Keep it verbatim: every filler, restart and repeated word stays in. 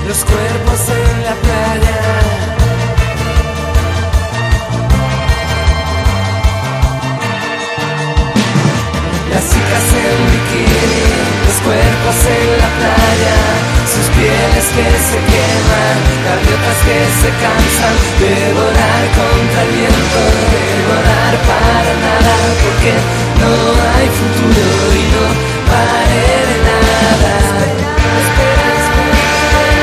los cuerpos en la playa. Las chicas en bikini, los cuerpos en la playa, sus pieles que se queman, gaviotas que se cansan de volar contra el viento, de volar para nada.